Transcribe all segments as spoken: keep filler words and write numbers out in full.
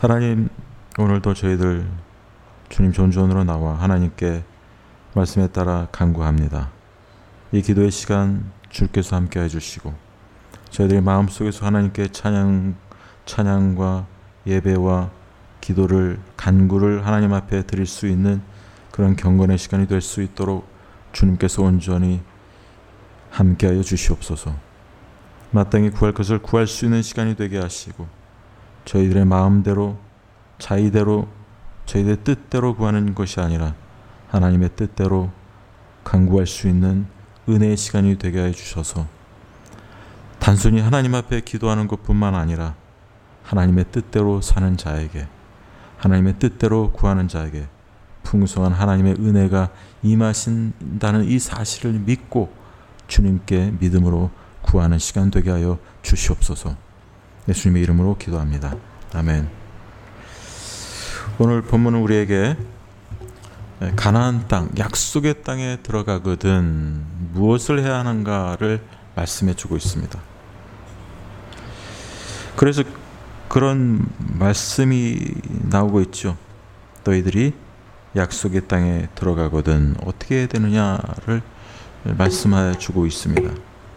하나님, 오늘도 저희들 주님 존존으로 나와 하나님께 말씀에 따라 간구합니다. 이 기도의 시간 주께서 함께 해주시고 저희들의 마음속에서 하나님께 찬양, 찬양과 예배와 기도를 간구를 하나님 앞에 드릴 수 있는 그런 경건의 시간이 될 수 있도록 주님께서 온전히 함께하여 주시옵소서. 마땅히 구할 것을 구할 수 있는 시간이 되게 하시고 저희들의 마음대로 자의대로 저희들의 뜻대로 구하는 것이 아니라 하나님의 뜻대로 간구할 수 있는 은혜의 시간이 되게 해 주셔서 단순히 하나님 앞에 기도하는 것뿐만 아니라 하나님의 뜻대로 사는 자에게, 하나님의 뜻대로 구하는 자에게 풍성한 하나님의 은혜가 임하신다는 이 사실을 믿고 주님께 믿음으로 구하는 시간 되게 하여 주시옵소서. 예수님의 이름으로 기도합니다. 아멘. 오늘 본문은 우리에게 가나안 땅, 약속의 땅에 들어가거든 무엇을 해야 하는가를 말씀해 주고 있습니다. 그래서 그런 말씀이 나오고 있죠. 너희들이 약속의 땅에 들어가거든 어떻게 해야 되느냐를 말씀해 주고 있습니다.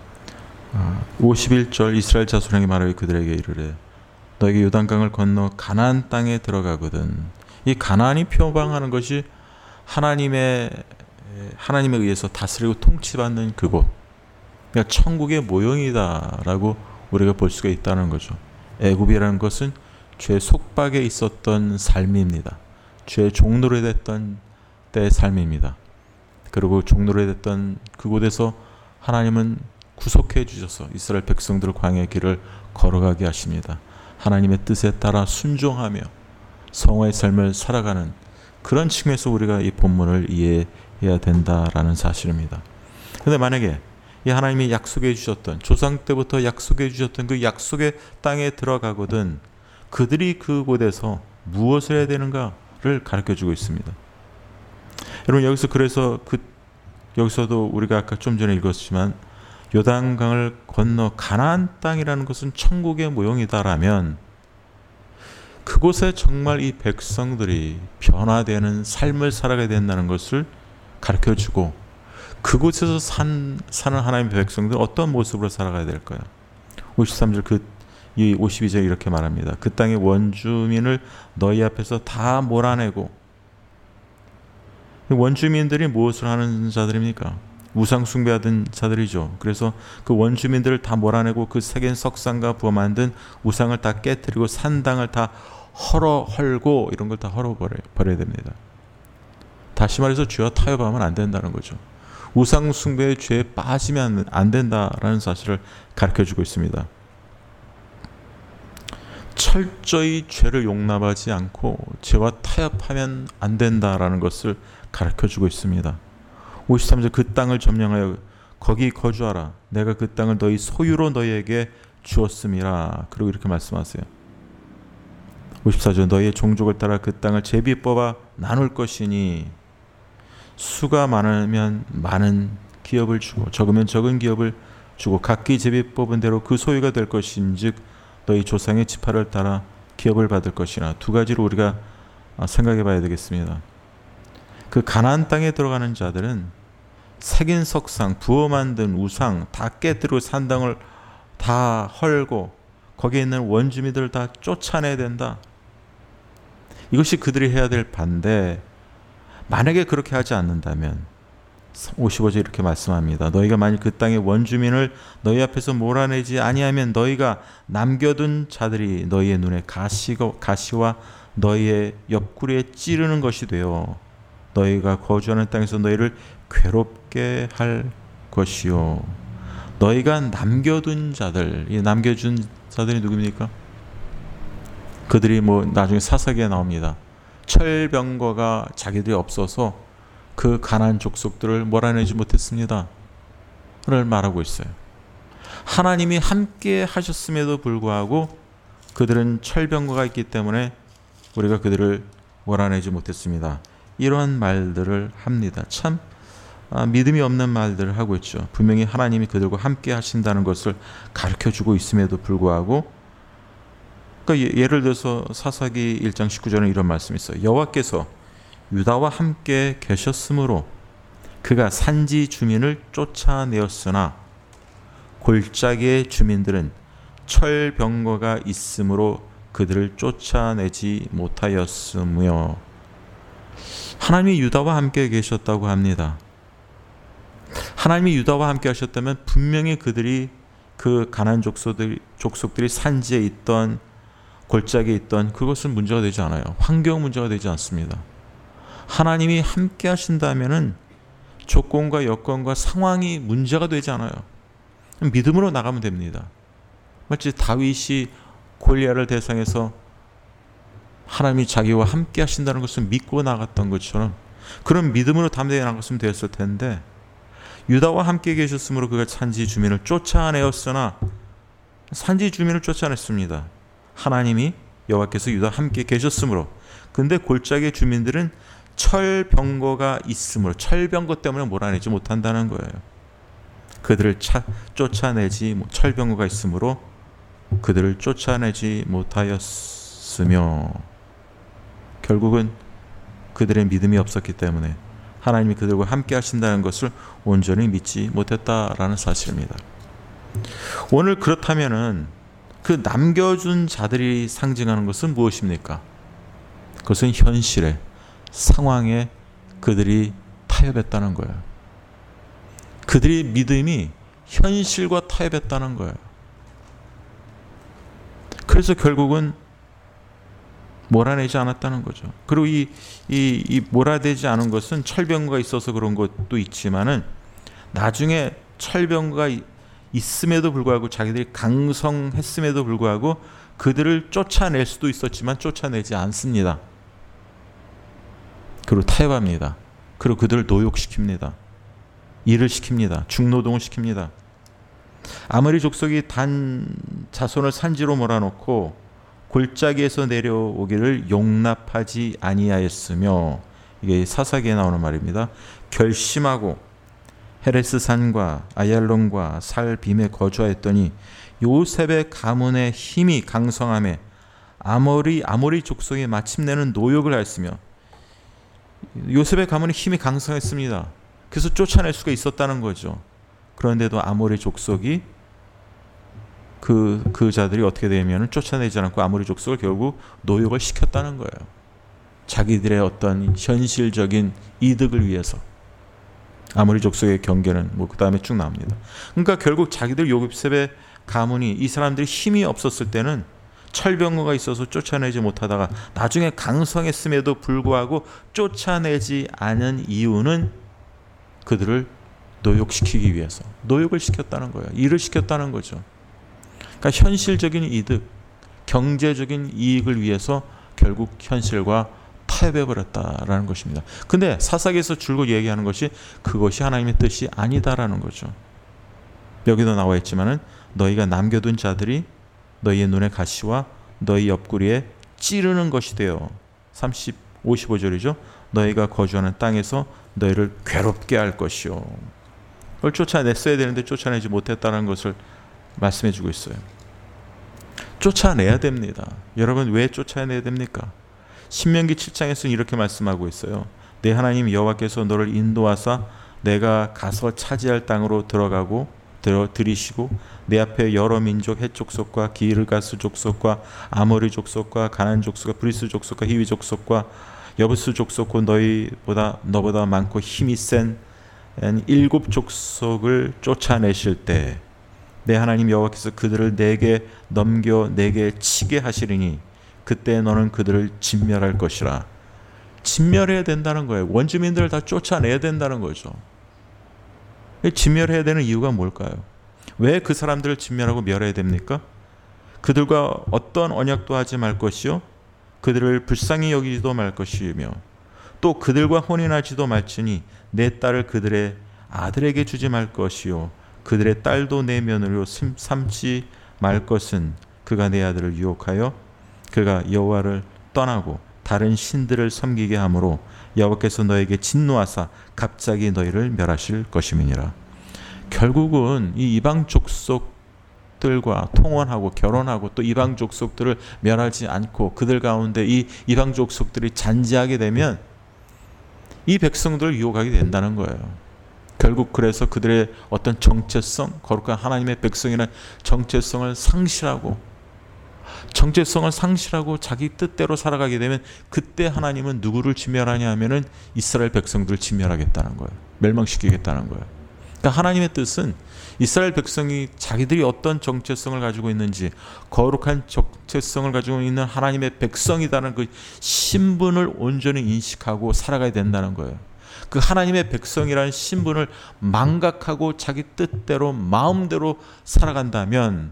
오십일 절 이스라엘 자손에게 말하여 그들에게 이르래 너에게 요단강을 건너 가나안 땅에 들어가거든. 이 가나안이 표방하는 것이 하나님의 하나님에 의해서 다스리고 통치받는 그곳, 그러니까 천국의 모형이다라고 우리가 볼 수가 있다는 거죠. 애굽이라는 것은 죄 속박에 있었던 삶입니다. 죄 종노래 됐던 때의 삶입니다. 그리고 종노래 됐던 그곳에서 하나님은 구속해 주셔서 이스라엘 백성들을 광야의 길을 걸어가게 하십니다. 하나님의 뜻에 따라 순종하며 성화의 삶을 살아가는 그런 측면에서 우리가 이 본문을 이해해야 된다라는 사실입니다. 그런데 만약에 이 하나님이 약속해 주셨던, 조상 때부터 약속해 주셨던 그 약속의 땅에 들어가거든 그들이 그곳에서 무엇을 해야 되는가를 가르쳐 주고 있습니다. 여러분, 여기서 그래서 그 여기서도 우리가 아까 좀 전에 읽었지만 요단강을 건너 가나안 땅이라는 것은 천국의 모형이다라면 그곳에 정말 이 백성들이 변화되는 삶을 살아가야 된다는 것을 가르쳐주고 그곳에서 산, 사는 하나님의 백성들은 어떤 모습으로 살아가야 될까요? 오십삼 절 그, 이 오십이 절 이렇게 말합니다. 그 땅의 원주민을 너희 앞에서 다 몰아내고, 원주민들이 무엇을 하는 자들입니까? 우상 숭배하던 자들이죠. 그래서 그 원주민들을 다 몰아내고 그 색인 석상과 부어 만든 우상을 다 깨뜨리고 산당을 다 헐어 헐고 이런 걸 다 헐어버려야 됩니다. 다시 말해서 죄와 타협하면 안 된다는 거죠. 우상 숭배의 죄에 빠지면 안 된다라는 사실을 가르쳐주고 있습니다. 철저히 죄를 용납하지 않고 죄와 타협하면 안 된다라는 것을 가르쳐주고 있습니다. 오십삼 절 그 땅을 점령하여 거기 거주하라. 내가 그 땅을 너희 소유로 너희에게 주었음이라. 그리고 이렇게 말씀하세요. 오십사 절 너희의 종족을 따라 그 땅을 제비 뽑아 나눌 것이니 수가 많으면 많은 기업을 주고 적으면 적은 기업을 주고 각기 제비 뽑은 대로 그 소유가 될 것인즉 너희 조상의 지파를 따라 기업을 받을 것이나. 두 가지로 우리가 생각해 봐야 되겠습니다. 그 가나안 땅에 들어가는 자들은 색인 석상, 부어 만든 우상 다 깨뜨리고 산당을 다 헐고 거기에 있는 원주민들을 다 쫓아내야 된다. 이것이 그들이 해야 될 반대. 만약에 그렇게 하지 않는다면 오십오 절 이렇게 말씀합니다. 너희가 만일 그 땅의 원주민을 너희 앞에서 몰아내지 아니하면 너희가 남겨둔 자들이 너희의 눈에 가시가, 가시와 너희의 옆구리에 찌르는 것이 되어 너희가 거주하는 땅에서 너희를 괴롭게 할 것이요. 너희가 남겨둔 자들, 이 남겨준 자들이 누굽니까? 그들이 뭐 나중에 사사기에 나옵니다. 철병거가 자기들이 없어서 그 가나안 족속들을 몰아내지 못했습니다. 를 말하고 있어요. 하나님이 함께 하셨음에도 불구하고 그들은 철병거가 있기 때문에 우리가 그들을 몰아내지 못했습니다. 이런 말들을 합니다. 참 아, 믿음이 없는 말들을 하고 있죠. 분명히 하나님이 그들과 함께 하신다는 것을 가르쳐주고 있음에도 불구하고 그러니까 예를 들어서 사사기 일 장 십구 절에 이런 말씀이 있어요. 여호와께서 유다와 함께 계셨으므로 그가 산지 주민을 쫓아내었으나 골짜기의 주민들은 철병거가 있으므로 그들을 쫓아내지 못하였으며. 하나님이 유다와 함께 계셨다고 합니다. 하나님이 유다와 함께 하셨다면 분명히 그들이 그 가나안 족속들이, 족속들이 산지에 있던 골짜기에 있던 그것은 문제가 되지 않아요. 환경 문제가 되지 않습니다. 하나님이 함께 하신다면은 조건과 여건과 상황이 문제가 되지 않아요. 믿음으로 나가면 됩니다. 마치 다윗이 골리앗을 대상해서 하나님이 자기와 함께 하신다는 것을 믿고 나갔던 것처럼 그런 믿음으로 담대히 나갔으면 되었을 텐데, 유다와 함께 계셨으므로 그가 산지 주민을 쫓아내었으나, 산지 주민을 쫓아냈습니다. 하나님이 여호와께서 유다와 함께 계셨으므로. 근데 골짜기의 주민들은 철병거가 있으므로, 철병거 때문에 몰아내지 못한다는 거예요. 그들을 차, 쫓아내지, 철병거가 있으므로 그들을 쫓아내지 못하였으며, 결국은 그들의 믿음이 없었기 때문에 하나님이 그들과 함께 하신다는 것을 온전히 믿지 못했다라는 사실입니다. 오늘 그렇다면은 그 남겨준 자들이 상징하는 것은 무엇입니까? 그것은 현실에, 상황에 그들이 타협했다는 거예요. 그들의 믿음이 현실과 타협했다는 거예요. 그래서 결국은 몰아내지 않았다는 거죠. 그리고 이, 이, 이 몰아내지 않은 것은 철병거가 있어서 그런 것도 있지만은 나중에 철병거가 있음에도 불구하고, 자기들이 강성했음에도 불구하고 그들을 쫓아낼 수도 있었지만 쫓아내지 않습니다. 그리고 타협합니다. 그리고 그들을 노역시킵니다. 일을 시킵니다. 중노동을 시킵니다. 아모리 족속이 단 자손을 산지로 몰아놓고 골짜기에서 내려오기를 용납하지 아니하였으며, 이게 사사기에 나오는 말입니다. 결심하고 헤레스 산과 아얄론과 살빔에 거주하였더니 요셉의 가문의 힘이 강성함에 아모리 아모리 족속이 마침내는 노역을 하였으며, 요셉의 가문의 힘이 강성했습니다. 그래서 쫓아낼 수가 있었다는 거죠. 그런데도 아모리 족속이 그, 그 자들이 어떻게 되면 쫓아내지 않고 아모리 족속을 결국 노역을 시켰다는 거예요. 자기들의 어떤 현실적인 이득을 위해서. 아모리 족속의 경계는 뭐 그 다음에 쭉 나옵니다. 그러니까 결국 자기들 요셉의 가문이, 이 사람들이 힘이 없었을 때는 철병거가 있어서 쫓아내지 못하다가 나중에 강성했음에도 불구하고 쫓아내지 않은 이유는 그들을 노역시키기 위해서, 노역을 시켰다는 거예요. 일을 시켰다는 거죠. 그러니까 현실적인 이득, 경제적인 이익을 위해서 결국 현실과 타협해버렸다라는 것입니다. 근데 사사기에서 줄곧 얘기하는 것이 그것이 하나님의 뜻이 아니다라는 거죠. 여기도 나와 있지만은 너희가 남겨둔 자들이 너희의 눈의 가시와 너희 옆구리에 찌르는 것이 되어, 삼십, 오십오 절이죠. 너희가 거주하는 땅에서 너희를 괴롭게 할 것이요. 그걸 쫓아냈어야 되는데 쫓아내지 못했다는 것을 말씀해 주고 있어요. 쫓아내야 됩니다. 여러분, 왜 쫓아내야 됩니까? 신명기 칠 장에서는 이렇게 말씀하고 있어요. 내 하나님 여호와께서 너를 인도하사 내가 가서 차지할 땅으로 들어가고 들어 들이시고 내 앞에 여러 민족, 헷 족속과 기르가스 족속과 아모리 족속과 가나안 족속과 브리스 족속과 히위 족속과 여부스 족속과 너희보다 너보다 많고 힘이 센 일곱 족속을 쫓아내실 때 내 하나님 여호와께서 그들을 내게 넘겨 내게 치게 하시리니 그때 너는 그들을 진멸할 것이라. 진멸해야 된다는 거예요. 원주민들을 다 쫓아내야 된다는 거죠. 진멸해야 되는 이유가 뭘까요? 왜 그 사람들을 진멸하고 멸해야 됩니까? 그들과 어떤 언약도 하지 말 것이요, 그들을 불쌍히 여기지도 말 것이며, 또 그들과 혼인하지도 말지니 내 딸을 그들의 아들에게 주지 말 것이요, 그들의 딸도 내 며느리로 삼지 말 것은 그가 내 아들을 유혹하여 그가 여호와를 떠나고 다른 신들을 섬기게 하므로 여호와께서 너에게 진노하사 갑자기 너희를 멸하실 것임이니라. 결국은 이 이방 족속들을 족속들과 통혼하고 결혼하고 또 이방 족속들을 멸하지 않고 그들 가운데 이 이방 족속들이 잔지하게 되면 이 백성들을 유혹하게 된다는 거예요. 결국 그래서 그들의 어떤 정체성, 거룩한 하나님의 백성이라는 정체성을 상실하고 정체성을 상실하고 자기 뜻대로 살아가게 되면 그때 하나님은 누구를 진멸하냐 하면은 이스라엘 백성들을 진멸하겠다는 거예요. 멸망시키겠다는 거예요. 그러니까 하나님의 뜻은 이스라엘 백성이 자기들이 어떤 정체성을 가지고 있는지 거룩한 정체성을 가지고 있는 하나님의 백성이라는 그 신분을 온전히 인식하고 살아가야 된다는 거예요. 그 하나님의 백성이라는 신분을 망각하고 자기 뜻대로 마음대로 살아간다면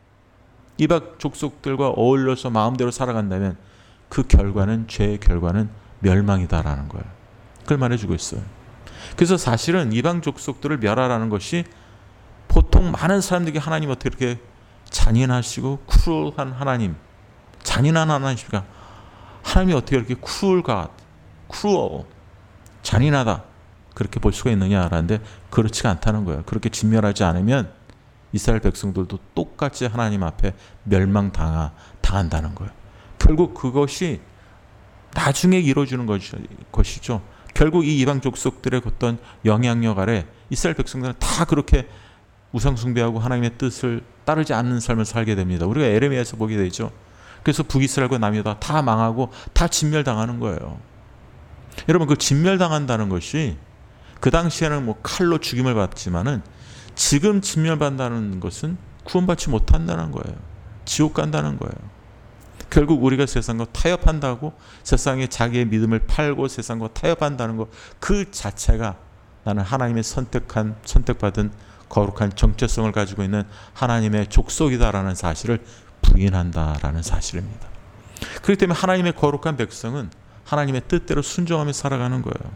이방 족속들과 어울려서 마음대로 살아간다면 그 결과는 죄의 결과는 멸망이다라는 거예요. 그걸 말해주고 있어요. 그래서 사실은 이방 족속들을 멸하라는 것이 보통 많은 사람들이 하나님 어떻게 이렇게 잔인하시고 크루얼한 하나님, 잔인한 하나님이십니까? 하나님이 어떻게 이렇게 크루얼 갓, 크루얼, 잔인하다 그렇게 볼 수가 있느냐라는데 그렇지가 않다는 거예요. 그렇게 진멸하지 않으면 이스라엘 백성들도 똑같이 하나님 앞에 멸망당하, 당한다는 거예요. 결국 그것이 나중에 이루어지는 것이죠. 결국 이 이방 족속들의 어떤 영향력 아래 이스라엘 백성들은 다 그렇게 우상숭배하고 하나님의 뜻을 따르지 않는 삶을 살게 됩니다. 우리가 에레미야에서 보게 되죠. 그래서 북이스라엘과 남유다 다 망하고 다 진멸당하는 거예요. 여러분 그 진멸당한다는 것이 그 당시에는 뭐 칼로 죽임을 받지만은 지금 진멸받는다는 것은 구원받지 못한다는 거예요. 지옥 간다는 거예요. 결국 우리가 세상과 타협한다고 세상에 자기의 믿음을 팔고 세상과 타협한다는 것 그 자체가 나는 하나님의 선택한 선택받은 거룩한 정체성을 가지고 있는 하나님의 족속이다라는 사실을 부인한다라는 사실입니다. 그렇기 때문에 하나님의 거룩한 백성은 하나님의 뜻대로 순종하며 살아가는 거예요.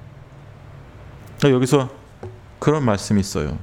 여기서 그런 말씀이 있어요.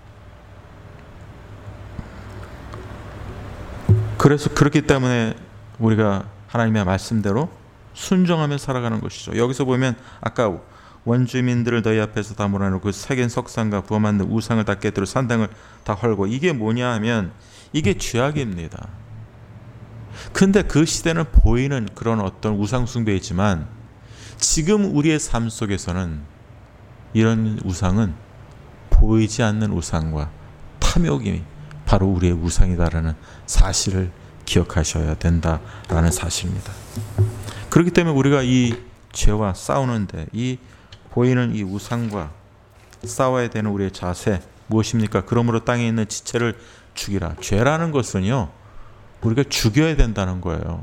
그래서 그렇기 때문에 우리가 하나님의 말씀대로 순종하며 살아가는 것이죠. 여기서 보면 아까 원주민들을 너희 앞에서 다 몰아내고 새긴 석상과 부어 만든 우상을 다 깨뜨려 산당을 다 헐고 이게 뭐냐 하면 이게 죄악입니다. 근데 그 시대는 보이는 그런 어떤 우상 숭배이지만 지금 우리의 삶 속에서는 이런 우상은 보이지 않는 우상과 탐욕이 바로 우리의 우상이다라는 사실을 기억하셔야 된다라는 사실입니다. 그렇기 때문에 우리가 이 죄와 싸우는데 이 보이는 이 우상과 싸워야 되는 우리의 자세 무엇입니까? 그러므로 땅에 있는 지체를 죽이라. 죄라는 것은요 우리가 죽여야 된다는 거예요.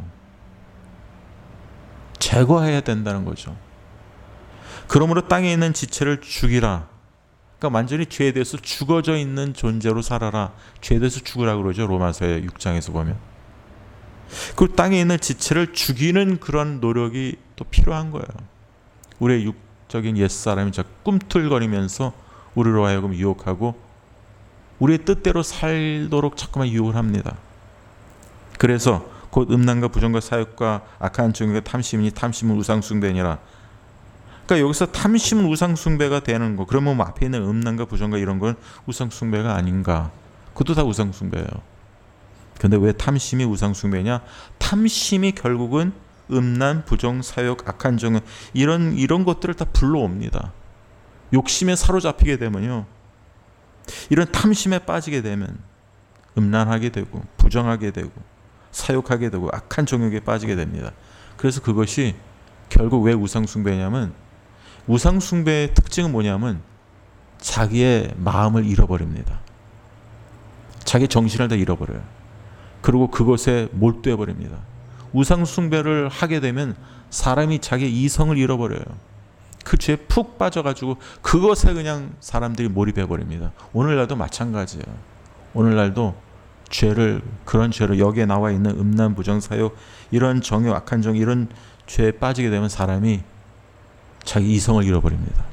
제거해야 된다는 거죠. 그러므로 땅에 있는 지체를 죽이라. 그러니까 완전히 죄에 대해서 죽어져 있는 존재로 살아라. 죄에 대해서 죽으라 그러죠. 로마서 육 장에서 보면. 그 땅에 있는 지체를 죽이는 그런 노력이 또 필요한 거예요. 우리의 육적인 옛사람이 자꾸 꿈틀거리면서 우리로 하여금 유혹하고 우리의 뜻대로 살도록 자꾸만 유혹을 합니다. 그래서 곧 음란과 부정과 사욕과 악한 증오가 탐심이니 탐심은 우상숭배니라. 그러니까 여기서 탐심은 우상숭배가 되는 거. 그러면 뭐 앞에 있는 음란과 부정과 이런 건 우상숭배가 아닌가? 그것도 다 우상숭배예요. 근데 왜 탐심이 우상숭배냐? 탐심이 결국은 음란, 부정, 사욕, 악한 정은 이런 이런 것들을 다 불러옵니다. 욕심에 사로잡히게 되면요, 이런 탐심에 빠지게 되면 음란하게 되고 부정하게 되고 사욕하게 되고 악한 정욕에 빠지게 됩니다. 그래서 그것이 결국 왜 우상숭배냐면 우상숭배의 특징은 뭐냐면 자기의 마음을 잃어버립니다. 자기 정신을 다 잃어버려요. 그리고 그것에 몰두해 버립니다. 우상숭배를 하게 되면 사람이 자기 이성을 잃어버려요. 그 죄에 푹 빠져가지고 그것에 그냥 사람들이 몰입해 버립니다. 오늘날도 마찬가지예요. 오늘날도 죄를, 그런 죄를, 여기에 나와 있는 음란, 부정, 사욕, 이런 정욕, 악한 정, 이런 죄에 빠지게 되면 사람이 자기 이성을 잃어버립니다.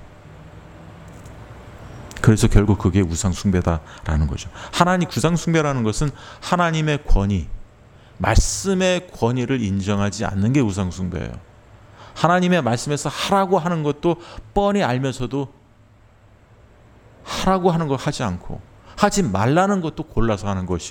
그래서 결국 그게 우상숭배다라는 거죠. 하나님 우상숭배라는 것은 하나님의 권위, 말씀의 권위를 인정하지 않는 게 우상숭배예요. 하나님의 말씀에서 하라고 하는 것도 뻔히 알면서도 하라고 하는 거 하지 않고 하지 말라는 것도 골라서 하는 것이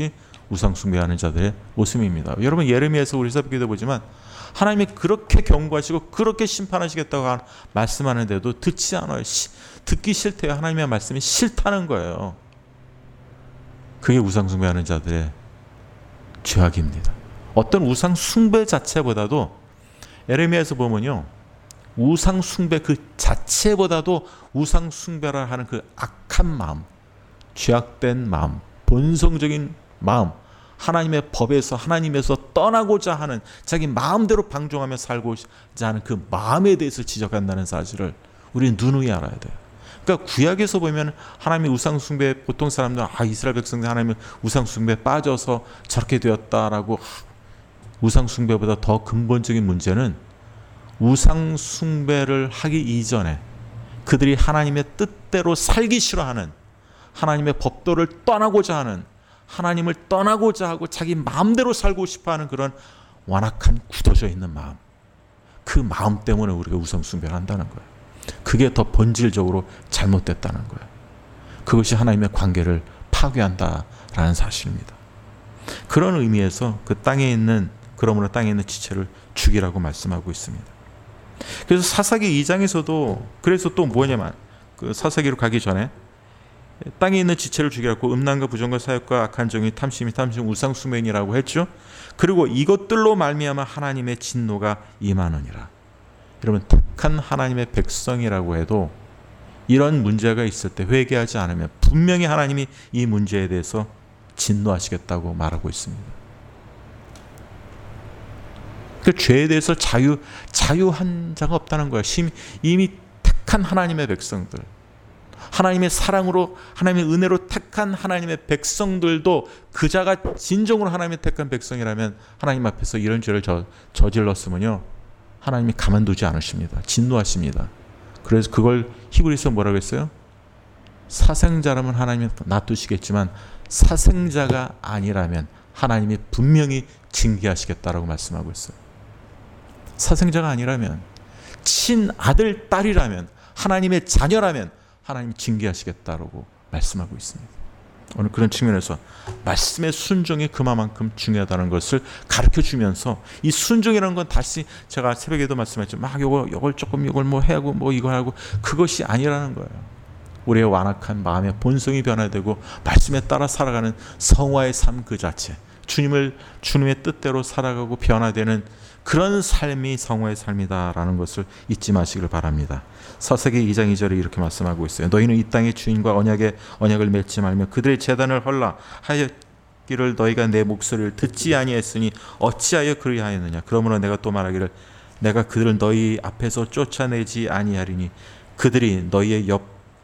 우상 숭배하는 자들의 모습입니다. 여러분 예레미야에서 우리 살피기도 보지만 하나님이 그렇게 경고하시고 그렇게 심판하시겠다고 말씀하는데도 듣지 않아요. 시, 듣기 싫대요. 하나님의 말씀이 싫다는 거예요. 그게 우상 숭배하는 자들의 죄악입니다. 어떤 우상 숭배 자체보다도 예레미야에서 보면요, 우상 숭배 그 자체보다도 우상 숭배라 하는 그 악한 마음, 죄악된 마음, 본성적인 마음, 하나님의 법에서 하나님에서 떠나고자 하는 자기 마음대로 방종하며 살고자 하는 그 마음에 대해서 지적한다는 사실을 우리는 누누이 알아야 돼요. 그러니까 구약에서 보면 하나님의 우상 숭배, 보통 사람들은 아 이스라엘 백성들 하나님의 우상 숭배에 빠져서 저렇게 되었다라고, 우상 숭배보다 더 근본적인 문제는 우상 숭배를 하기 이전에 그들이 하나님의 뜻대로 살기 싫어하는, 하나님의 법도를 떠나고자 하는, 하나님을 떠나고자 하고 자기 마음대로 살고 싶어하는 그런 완악한 굳어져 있는 마음, 그 마음 때문에 우리가 우상 숭배를 한다는 거예요. 그게 더 본질적으로 잘못됐다는 거예요. 그것이 하나님의 관계를 파괴한다라는 사실입니다. 그런 의미에서 그 땅에 있는, 그러므로 땅에 있는 지체를 죽이라고 말씀하고 있습니다. 그래서 사사기 이 장에서도 그래서 또 뭐냐면 그 사사기로 가기 전에 땅에 있는 지체를 죽이라고 음란과 부정과 사욕과 악한 정의, 탐심이 탐심, 우상 숭배니라고 했죠. 그리고 이것들로 말미암아 하나님의 진노가 임하느니라. 여러분 택한 하나님의 백성이라고 해도 이런 문제가 있을 때 회개하지 않으면 분명히 하나님이 이 문제에 대해서 진노하시겠다고 말하고 있습니다. 그 죄에 대해서 자유 자유한 자가 없다는 거야. 이미 택한 하나님의 백성들, 하나님의 사랑으로, 하나님의 은혜로 택한 하나님의 백성들도 그 자가 진정으로 하나님의 택한 백성이라면 하나님 앞에서 이런 죄를 저, 저질렀으면요 하나님이 가만두지 않으십니다. 진노하십니다. 그래서 그걸 히브리서 뭐라고 했어요? 사생자라면 하나님이 놔두시겠지만 사생자가 아니라면 하나님이 분명히 징계하시겠다라고 말씀하고 있어요. 사생자가 아니라면, 친아들, 딸이라면, 하나님의 자녀라면 하나님 징계하시겠다라고 말씀하고 있습니다. 오늘 그런 측면에서 말씀의 순종이 그만큼 중요하다는 것을 가르쳐주면서, 이 순종이라는 건 다시 제가 새벽에도 말씀했죠. 막 요걸, 요걸 조금 요걸 뭐 해하고 뭐 이거 하고, 그것이 아니라는 거예요. 우리의 완악한 마음의 본성이 변화되고 말씀에 따라 살아가는 성화의 삶 그 자체, 주님을, 주님의 뜻대로 살아가고 변화되는 그런 삶이 성화의 삶이다라는 것을 잊지 마시길 바랍니다. 사사기 이 장 이 절에 이렇게 말씀하고 있어요. 너희는 이 땅의 주인과 언약에 언약을 맺지 말며 그들의 제단을 헐라 하였기를 너희가 내 목소리를 듣지 아니했으니 어찌하여 그리하였느냐. 그러므로 내가 또 말하기를 내가 그들을 너희 앞에서 쫓아내지 아니하리니 그들이 너희의 옆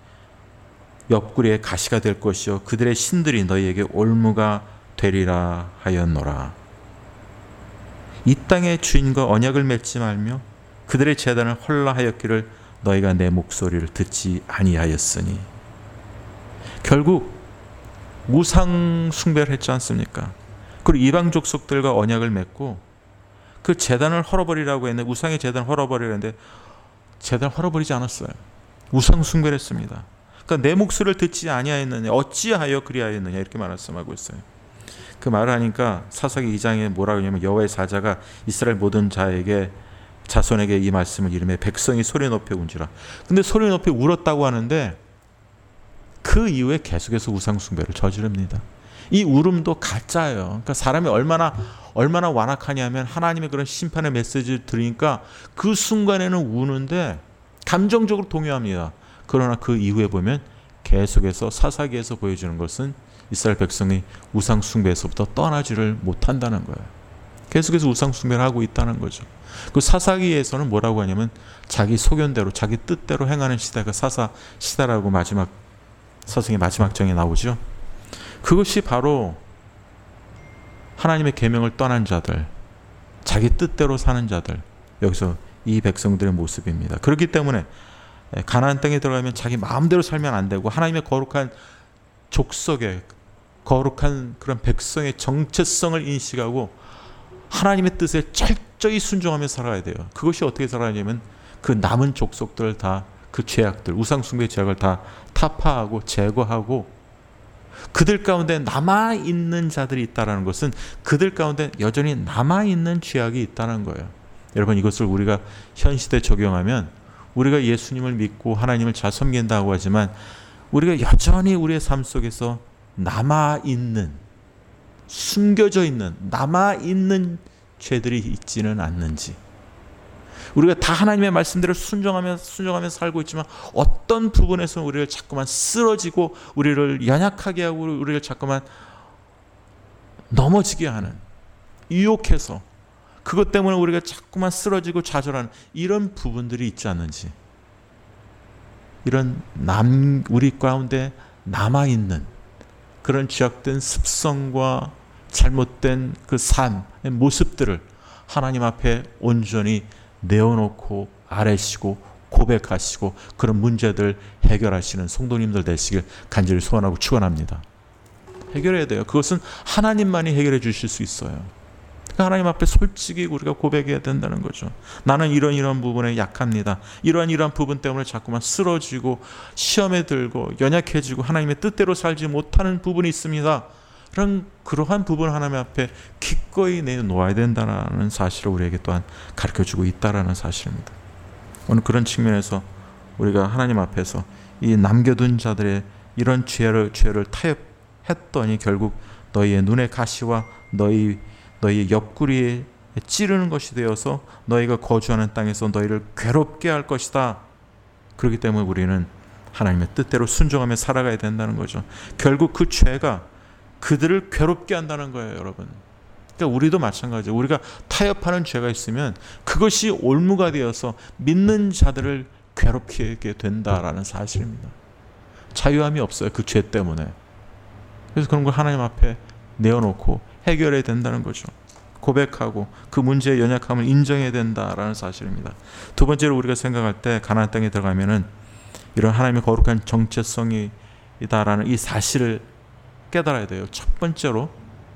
옆구리에 가시가 될 것이요 그들의 신들이 너희에게 올무가 되리라 하였노라. 이 땅의 주인과 언약을 맺지 말며 그들의 제단을 헐라 하였기를 너희가 내 목소리를 듣지 아니하였으니. 결국 우상 숭배를 했지 않습니까? 그리고 이방 족속들과 언약을 맺고 그 제단을 헐어버리라고 했는데, 우상의 제단을 헐어버리는데 제단을 헐어버리지 않았어요. 우상 숭배를 했습니다. 그러니까 내 목소리를 듣지 아니하였느냐, 어찌하여 그리하였느냐, 이렇게 말씀하고 있어요. 그 말을 하니까 사사기 이 장에 뭐라고 하냐면 여호와의 사자가 이스라엘 모든 자에게, 자손에게 이 말씀을 이르매 백성이 소리 높여 운지라. 근데 소리 높여 울었다고 하는데 그 이후에 계속해서 우상 숭배를 저지릅니다. 이 울음도 가짜예요. 그러니까 사람이 얼마나 얼마나 완악하냐면 하나님의 그런 심판의 메시지를 들으니까 그 순간에는 우는데 감정적으로 동요합니다. 그러나 그 이후에 보면 계속해서 사사기에서 보여주는 것은 이스라엘 백성이 우상 숭배에서부터 떠나지를 못한다는 거예요. 계속해서 우상 숭배를 하고 있다는 거죠. 그 사사기에서는 뭐라고 하냐면 자기 소견대로, 자기 뜻대로 행하는 시대가 사사 시대라고 마지막 사사기 마지막 장에 나오죠. 그것이 바로 하나님의 계명을 떠난 자들, 자기 뜻대로 사는 자들, 여기서 이 백성들의 모습입니다. 그렇기 때문에 가나안 땅에 들어가면 자기 마음대로 살면 안 되고 하나님의 거룩한 족속의 거룩한 그런 백성의 정체성을 인식하고 하나님의 뜻에 철저히 순종하며 살아야 돼요. 그것이 어떻게 살아야냐면 그 남은 족속들 다 그 죄악들, 우상 숭배의 죄악을 다 타파하고 제거하고 그들 가운데 남아있는 자들이 있다는 것은 그들 가운데 여전히 남아있는 죄악이 있다는 거예요. 여러분, 이것을 우리가 현 시대에 적용하면 우리가 예수님을 믿고 하나님을 잘 섬긴다고 하지만 우리가 여전히 우리의 삶 속에서 남아있는, 숨겨져 있는, 남아있는 죄들이 있지는 않는지, 우리가 다 하나님의 말씀대로 순종하며 순종하며 살고 있지만 어떤 부분에서 우리를 자꾸만 쓰러지고 우리를 연약하게 하고 우리를 자꾸만 넘어지게 하는, 유혹해서 그것 때문에 우리가 자꾸만 쓰러지고 좌절하는 이런 부분들이 있지 않는지, 이런 남 우리 가운데 남아있는 그런 죄악된 습성과 잘못된 그 삶의 모습들을 하나님 앞에 온전히 내어놓고 아뢰시고 고백하시고 그런 문제들 해결하시는 성도님들 되시길 간절히 소원하고 축원합니다. 해결해야 돼요. 그것은 하나님만이 해결해 주실 수 있어요. 그러니까 하나님 앞에 솔직히 우리가 고백해야 된다는 거죠. 나는 이런 이런 부분에 약합니다. 이러한 이러한 부분 때문에 자꾸만 쓰러지고 시험에 들고 연약해지고 하나님의 뜻대로 살지 못하는 부분이 있습니다. 그런 그러한 부분 하나님 앞에 기꺼이 내놓아야 된다는 사실을 우리에게 또한 가르쳐주고 있다는 사실입니다. 오늘 그런 측면에서 우리가 하나님 앞에서 이 남겨둔 자들의 이런 죄를 죄를 타협했더니 결국 너희의 눈의 가시와 너희 너희 옆구리에 찌르는 것이 되어서 너희가 거주하는 땅에서 너희를 괴롭게 할 것이다. 그렇기 때문에 우리는 하나님의 뜻대로 순종하며 살아가야 된다는 거죠. 결국 그 죄가 그들을 괴롭게 한다는 거예요, 여러분. 그러니까 우리도 마찬가지예요. 우리가 타협하는 죄가 있으면 그것이 올무가 되어서 믿는 자들을 괴롭게 된다라는 사실입니다. 자유함이 없어요, 그 죄 때문에. 그래서 그런 걸 하나님 앞에 내어놓고 해결해야 된다는 거죠. 고백하고 그 문제의 연약함을 인정해야 된다라는 사실입니다. 두 번째로 우리가 생각할 때 가나안 땅에 들어가면은 이런 하나님의 거룩한 정체성이다라는 이 사실을 깨달아야 돼요. 첫 번째로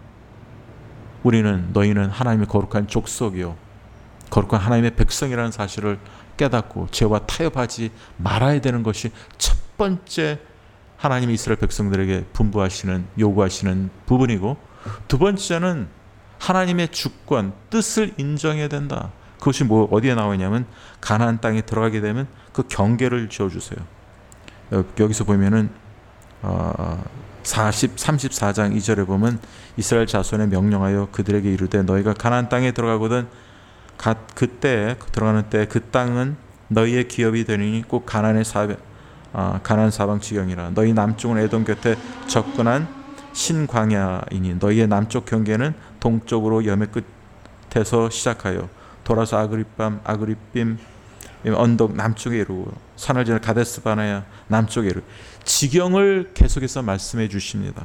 우리는 너희는 하나님의 거룩한 족속이요 거룩한 하나님의 백성이라는 사실을 깨닫고 죄와 타협하지 말아야 되는 것이 첫 번째 하나님이 이스라엘 백성들에게 분부하시는 요구하시는 부분이고, 두 번째는 하나님의 주권, 뜻을 인정해야 된다. 그것이 뭐 어디에 나와 있냐면 가나안 땅에 들어가게 되면 그 경계를 지어주세요. 여기서 보면은 어, 사십, 삼십사 장 이 절에 보면 이스라엘 자손에 명령하여 그들에게 이르되 너희가 가나안 땅에 들어가거든 가, 그때 들어가는 때 그 땅은 너희의 기업이 되리니 꼭 가나안의 사방 아, 가나안 사방 지경이라. 너희 남쪽은 에돔 곁에 접근한 신광야이니 너희의 남쪽 경계는 동쪽으로 여매 끝에서 시작하여 돌아서 아그립밤 아그립빔 언덕 남쪽에 이르고 산을 지나 가데스 바네아 남쪽에 이르고 지경을 계속해서 말씀해 주십니다.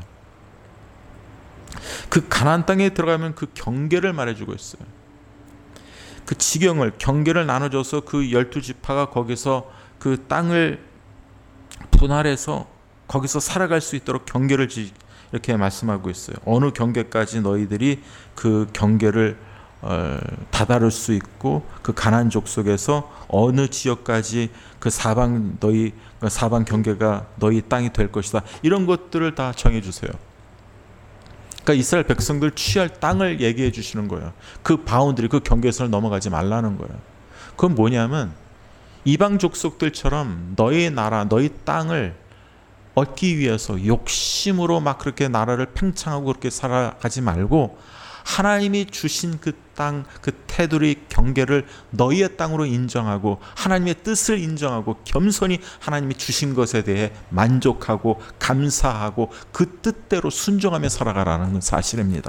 그 가나안 땅에 들어가면 그 경계를 말해주고 있어요. 그 지경을 경계를 나눠줘서 그 열두 지파가 거기서 그 땅을 분할해서 거기서 살아갈 수 있도록 경계를 지 이렇게 말씀하고 있어요. 어느 경계까지 너희들이 그 경계를 어, 다다를 수 있고 그 가나안 족속에서 어느 지역까지 그 사방 너희 그 사방 경계가 너희 땅이 될 것이다. 이런 것들을 다 정해 주세요. 그러니까 이스라엘 백성들 취할 땅을 얘기해 주시는 거예요. 그 바운드리, 그 경계선을 넘어가지 말라는 거예요. 그건 뭐냐면 이방 족속들처럼 너희 나라, 너희 땅을 얻기 위해서 욕심으로 막 그렇게 나라를 팽창하고 그렇게 살아가지 말고 하나님이 주신 그 땅, 그 테두리 경계를 너희의 땅으로 인정하고 하나님의 뜻을 인정하고 겸손히 하나님이 주신 것에 대해 만족하고 감사하고 그 뜻대로 순종하며 살아가라는 사실입니다.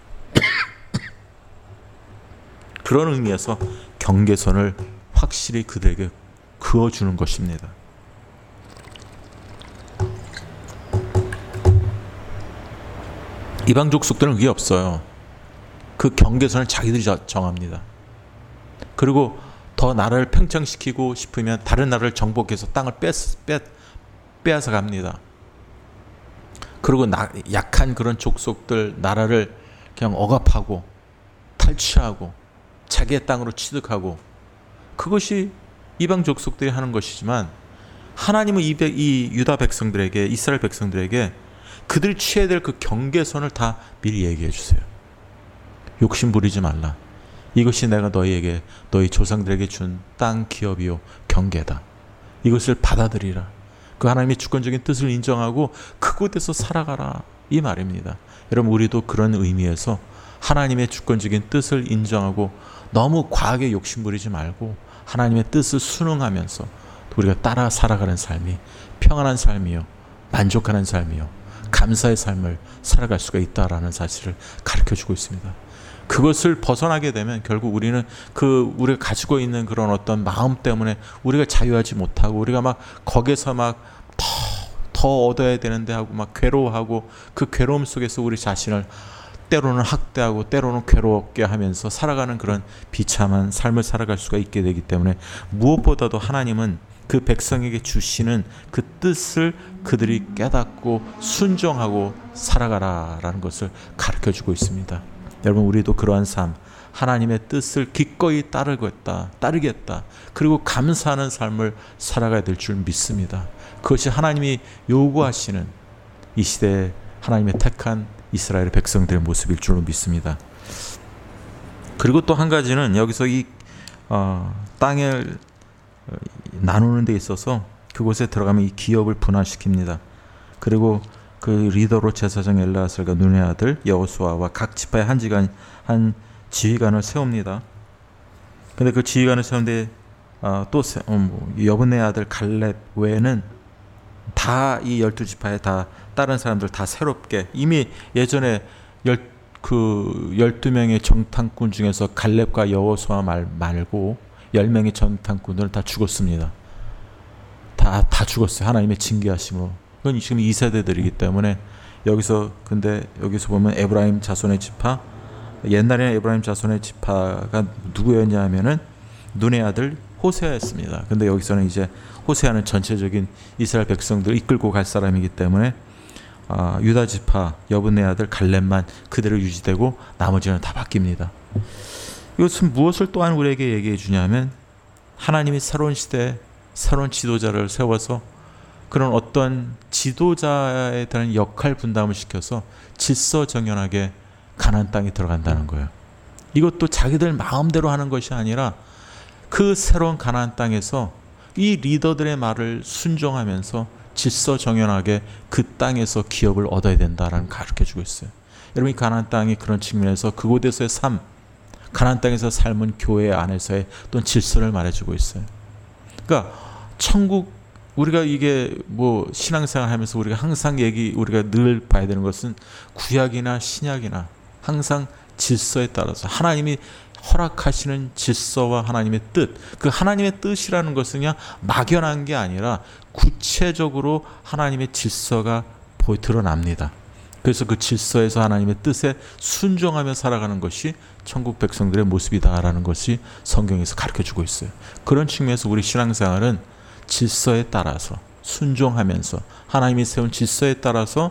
그런 의미에서 경계선을 확실히 그들에게 그어주는 것입니다. 이방 족속들은 그게 없어요. 그 경계선을 자기들이 정합니다. 그리고 더 나라를 팽창시키고 싶으면 다른 나라를 정복해서 땅을 뺏, 뺏, 빼앗아 갑니다. 그리고 나, 약한 그런 족속들 나라를 그냥 억압하고 탈취하고 자기의 땅으로 취득하고, 그것이 이방 족속들이 하는 것이지만 하나님은 이, 이 유다 백성들에게, 이스라엘 백성들에게 그들이 취해야 될 그 경계선을 다 미리 얘기해 주세요. 욕심 부리지 말라. 이것이 내가 너희에게, 너희 조상들에게 준 땅 기업이요 경계다. 이것을 받아들이라. 그 하나님의 주권적인 뜻을 인정하고 그곳에서 살아가라, 이 말입니다. 여러분, 우리도 그런 의미에서 하나님의 주권적인 뜻을 인정하고 너무 과하게 욕심 부리지 말고 하나님의 뜻을 순응하면서 우리가 따라 살아가는 삶이 평안한 삶이요, 만족하는 삶이요, 감사의 삶을 살아갈 수가 있다라는 사실을 가르쳐주고 있습니다. 그것을 벗어나게 되면 결국 우리는 그 우리가 가지고 있는 그런 어떤 마음 때문에 우리가 자유하지 못하고 우리가 막 거기서 막 더, 더 얻어야 되는데 하고 막 괴로워하고 그 괴로움 속에서 우리 자신을 때로는 학대하고 때로는 괴롭게 하면서 살아가는 그런 비참한 삶을 살아갈 수가 있게 되기 때문에 무엇보다도 하나님은 그 백성에게 주시는 그 뜻을 그들이 깨닫고 순종하고 살아가라라는 것을 가르쳐주고 있습니다. 여러분, 우리도 그러한 삶, 하나님의 뜻을 기꺼이 따르겠다, 따르겠다, 그리고 감사하는 삶을 살아가야 될 줄 믿습니다. 그것이 하나님이 요구하시는 이 시대에 하나님의 택한 이스라엘 백성들의 모습일 줄로 믿습니다. 그리고 또 한 가지는 여기서 이 어, 땅을 나누는 데 있어서 그곳에 들어가면 이 기업을 분할시킵니다. 그리고 그 리더로 제사장 엘르아살과 눈의 아들 여호수아와 각 지파의 한 지간 한 지휘관을 세웁니다. 근데 그 지휘관을 세우는데 어, 또 어, 뭐, 여분의 아들 갈렙 외에는 다 이 열두 지파에 다 다른 사람들 다 새롭게, 이미 예전에 열, 그 열두 명의 정탐꾼 중에서 갈렙과 여호수아 말, 말고 열 명의 정탐꾼들은 다 죽었습니다. 다, 다 죽었어요. 하나님의 징계하심으로. 그건 지금 이 세대들이기 때문에 여기서, 근데 여기서 보면 에브라임 자손의 지파, 옛날에는 에브라임 자손의 지파가 누구였냐 하면은 눈의 아들 호세아였습니다. 근데 여기서는 이제 호세아는 전체적인 이스라엘 백성들을 이끌고 갈 사람이기 때문에 어, 유다 지파 여분의 아들 갈렙만 그대로 유지되고 나머지는 다 바뀝니다. 이것은 무엇을 또한 우리에게 얘기해 주냐면 하나님이 새로운 시대에 새로운 지도자를 세워서 그런 어떤 지도자에 대한 역할 분담을 시켜서 질서정연하게 가나안 땅에 들어간다는 거예요. 이것도 자기들 마음대로 하는 것이 아니라 그 새로운 가나안 땅에서 이 리더들의 말을 순종하면서 질서정연하게 그 땅에서 기업을 얻어야 된다라는 가르쳐주고 있어요. 여러분, 이 가나안 땅이 그런 측면에서 그곳에서의 삶, 가나안 땅에서 삶은 교회 안에서의 또는 질서를 말해주고 있어요. 그러니까 천국, 우리가 이게 뭐 신앙생활 하면서 우리가 항상 얘기, 우리가 늘 봐야 되는 것은 구약이나 신약이나 항상 질서에 따라서 하나님이 허락하시는 질서와 하나님의 뜻, 그 하나님의 뜻이라는 것은 그냥 막연한 게 아니라 구체적으로 하나님의 질서가 보여 드러납니다. 그래서 그 질서에서 하나님의 뜻에 순종하며 살아가는 것이 천국 백성들의 모습이다라는 것이 성경에서 가르쳐주고 있어요. 그런 측면에서 우리 신앙생활은 질서에 따라서 순종하면서, 하나님이 세운 질서에 따라서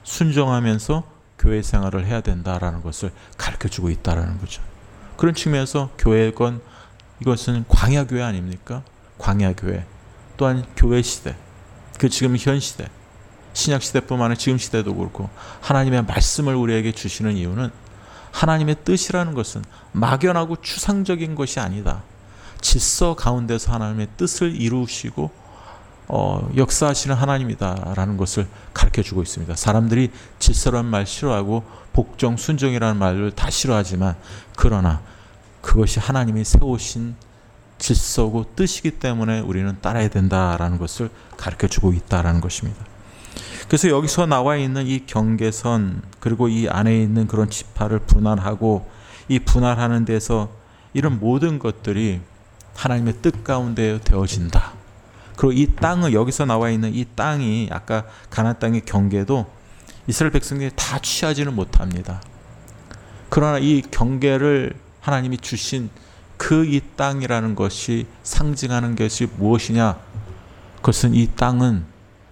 순종하면서 교회 생활을 해야 된다라는 것을 가르쳐주고 있다라는 거죠. 그런 측면에서 교회건 이것은 광야교회 아닙니까? 광야교회, 또한 교회 시대, 그 지금 현 시대, 신약 시대뿐만 아니라 지금 시대도 그렇고 하나님의 말씀을 우리에게 주시는 이유는 하나님의 뜻이라는 것은 막연하고 추상적인 것이 아니다. 질서 가운데서 하나님의 뜻을 이루시고 어, 역사하시는 하나님이다라는 것을 가르쳐주고 있습니다. 사람들이 질서라는 말 싫어하고 복종, 순종이라는 말을 다 싫어하지만 그러나 그것이 하나님이 세우신 질서고 뜻이기 때문에 우리는 따라야 된다라는 것을 가르쳐주고 있다라는 것입니다. 그래서 여기서 나와 있는 이 경계선, 그리고 이 안에 있는 그런 지파를 분할하고 이 분할하는 데서 이런 모든 것들이 하나님의 뜻 가운데 되어진다. 그리고 이 땅은, 여기서 나와 있는 이 땅이 아까 가나안 땅의 경계도 이스라엘 백성들이 다 취하지는 못합니다. 그러나 이 경계를 하나님이 주신 그 이 땅이라는 것이 상징하는 것이 무엇이냐? 그것은 이 땅은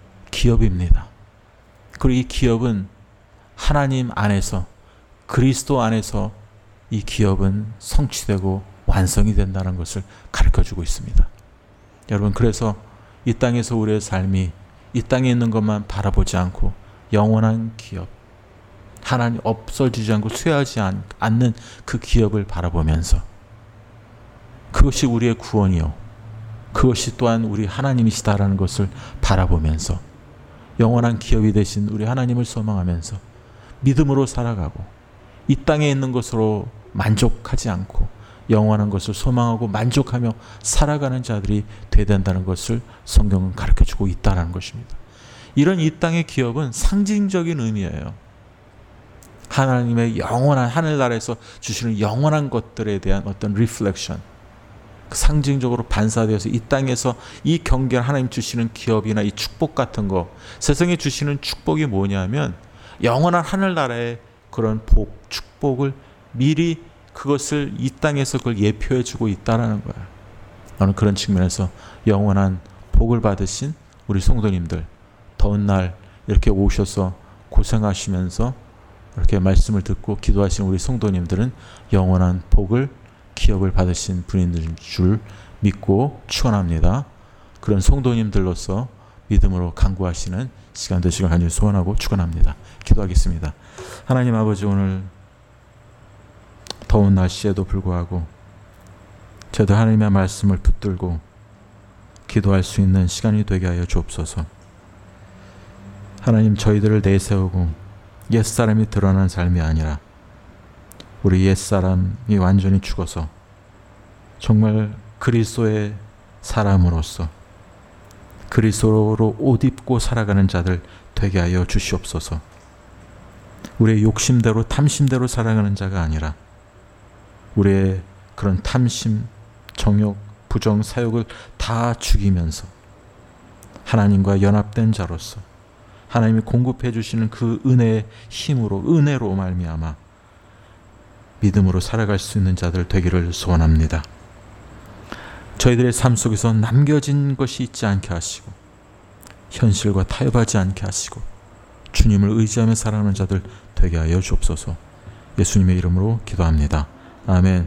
기업입니다. 그리고 이 기업은 하나님 안에서, 그리스도 안에서 이 기업은 성취되고 완성이 된다는 것을 가르쳐주고 있습니다. 여러분, 그래서 이 땅에서 우리의 삶이 이 땅에 있는 것만 바라보지 않고 영원한 기업, 하나님 없어지지 않고 쇠하지 않는 그 기업을 바라보면서 그것이 우리의 구원이요, 그것이 또한 우리 하나님이시다라는 것을 바라보면서 영원한 기업이 되신 우리 하나님을 소망하면서 믿음으로 살아가고 이 땅에 있는 것으로 만족하지 않고 영원한 것을 소망하고 만족하며 살아가는 자들이 되어야 된다는 것을 성경은 가르쳐주고 있다는 것입니다. 이런 이 땅의 기업은 상징적인 의미예요. 하나님의 영원한 하늘나라에서 주시는 영원한 것들에 대한 어떤 리플렉션, 상징적으로 반사되어서 이 땅에서 이 경계를 하나님 주시는 기업이나 이 축복 같은 거, 세상에 주시는 축복이 뭐냐면 영원한 하늘나라의 그런 복, 축복을 미리 그것을 이 땅에서 그걸 예표해 주고 있다는 거야. 나는 그런 측면에서 영원한 복을 받으신 우리 성도님들, 더운 날 이렇게 오셔서 고생하시면서 이렇게 말씀을 듣고 기도하시는 우리 성도님들은 영원한 복을, 기업을 받으신 분인 줄 믿고 축원합니다. 그런 성도님들로서 믿음으로 간구하시는 시간 되시길 간절히 소원하고 축원합니다. 기도하겠습니다. 하나님 아버지, 오늘 더운 날씨에도 불구하고 저도 하나님의 말씀을 붙들고 기도할 수 있는 시간이 되게 하여 주옵소서. 하나님, 저희들을 내세우고 옛사람이 드러난 삶이 아니라 우리 옛사람이 완전히 죽어서 정말 그리스도의 사람으로서 그리스도로 옷 입고 살아가는 자들 되게 하여 주시옵소서. 우리의 욕심대로 탐심대로 살아가는 자가 아니라 우리의 그런 탐심, 정욕, 부정, 사욕을 다 죽이면서 하나님과 연합된 자로서 하나님이 공급해 주시는 그 은혜의 힘으로, 은혜로 말미암아 믿음으로 살아갈 수 있는 자들 되기를 소원합니다. 저희들의 삶 속에서 남겨진 것이 있지 않게 하시고 현실과 타협하지 않게 하시고 주님을 의지하며 살아가는 자들 되게 하여 주옵소서. 예수님의 이름으로 기도합니다. 아멘.